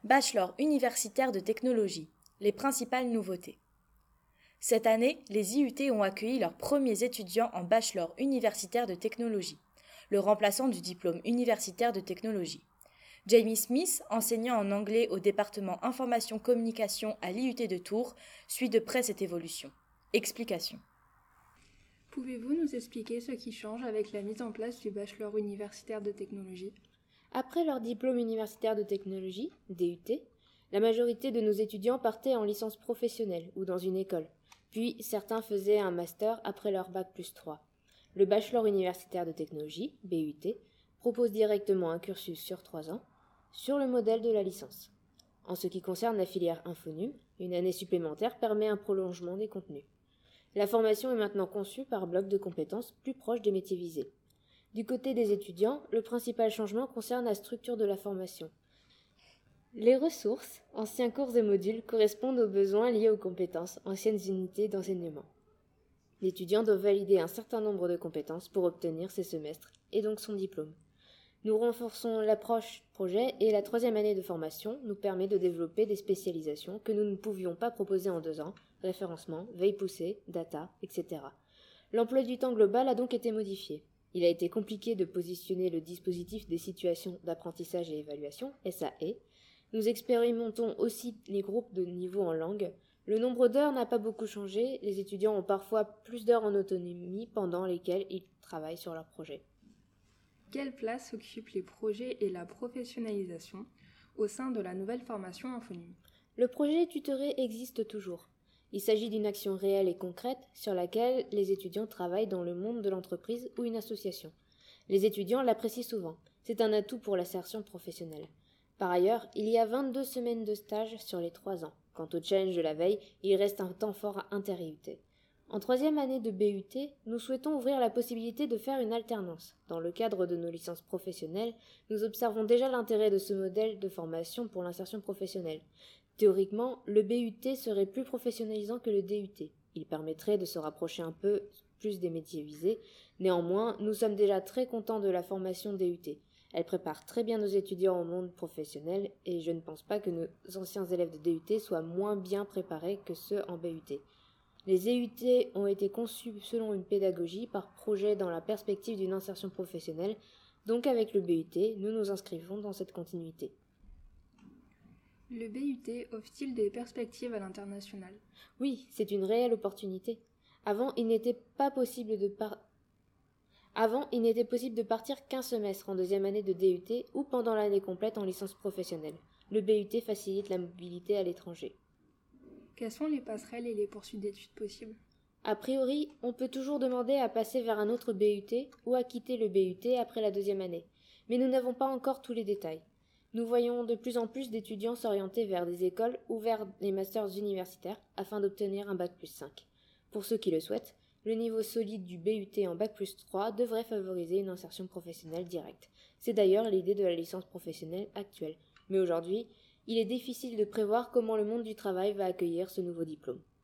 Bachelor universitaire de technologie. Les principales nouveautés. Cette année, les IUT ont accueilli leurs premiers étudiants en bachelor universitaire de technologie, le remplaçant du diplôme universitaire de technologie. Jamie Smith, enseignant en anglais au département information-communication à l'IUT de Tours, suit de près cette évolution. Explication. Pouvez-vous nous expliquer ce qui change avec la mise en place du bachelor universitaire de technologie ? Après leur diplôme universitaire de technologie, DUT, la majorité de nos étudiants partaient en licence professionnelle ou dans une école. Puis certains faisaient un master après leur bac+3. Le bachelor universitaire de technologie, BUT, propose directement un cursus sur 3 ans, sur le modèle de la licence. En ce qui concerne la filière Infonum, une année supplémentaire permet un prolongement des contenus. La formation est maintenant conçue par bloc de compétences plus proche des métiers visés. Du côté des étudiants, le principal changement concerne la structure de la formation. Les ressources, anciens cours et modules, correspondent aux besoins liés aux compétences, anciennes unités d'enseignement. L'étudiant doit valider un certain nombre de compétences pour obtenir ses semestres et donc son diplôme. Nous renforçons l'approche projet et la 3e année de formation nous permet de développer des spécialisations que nous ne pouvions pas proposer en 2 ans, référencement, veille poussée, data, etc. L'emploi du temps global a donc été modifié. Il a été compliqué de positionner le dispositif des situations d'apprentissage et évaluation, SAE. Nous expérimentons aussi les groupes de niveau en langue. Le nombre d'heures n'a pas beaucoup changé, les étudiants ont parfois plus d'heures en autonomie pendant lesquelles ils travaillent sur leur projet. Quelle place occupent les projets et la professionnalisation au sein de la nouvelle formation Infonum ? Le projet tutoré existe toujours. Il s'agit d'une action réelle et concrète sur laquelle les étudiants travaillent dans le monde de l'entreprise ou une association. Les étudiants l'apprécient souvent. C'est un atout pour l'insertion professionnelle. Par ailleurs, il y a 22 semaines de stage sur les 3 ans. Quant au challenge de la veille, il reste un temps fort inter-IUT. En 3e année de BUT, nous souhaitons ouvrir la possibilité de faire une alternance. Dans le cadre de nos licences professionnelles, nous observons déjà l'intérêt de ce modèle de formation pour l'insertion professionnelle. Théoriquement, le BUT serait plus professionnalisant que le DUT. Il permettrait de se rapprocher un peu plus des métiers visés. Néanmoins, nous sommes déjà très contents de la formation DUT. Elle prépare très bien nos étudiants au monde professionnel et je ne pense pas que nos anciens élèves de DUT soient moins bien préparés que ceux en BUT. Les EUT ont été conçus selon une pédagogie par projet dans la perspective d'une insertion professionnelle, donc avec le BUT, nous nous inscrivons dans cette continuité. Le BUT offre-t-il des perspectives à l'international ? Oui, c'est une réelle opportunité. Avant, il n'était possible de partir qu'un semestre en 2e année de DUT ou pendant l'année complète en licence professionnelle. Le BUT facilite la mobilité à l'étranger. Quelles sont les passerelles et les poursuites d'études possibles ? A priori, on peut toujours demander à passer vers un autre BUT ou à quitter le BUT après la 2e année. Mais nous n'avons pas encore tous les détails. Nous voyons de plus en plus d'étudiants s'orienter vers des écoles ou vers des masters universitaires afin d'obtenir un bac+5. Pour ceux qui le souhaitent, le niveau solide du BUT en bac+3 devrait favoriser une insertion professionnelle directe. C'est d'ailleurs l'idée de la licence professionnelle actuelle. Mais aujourd'hui, il est difficile de prévoir comment le monde du travail va accueillir ce nouveau diplôme.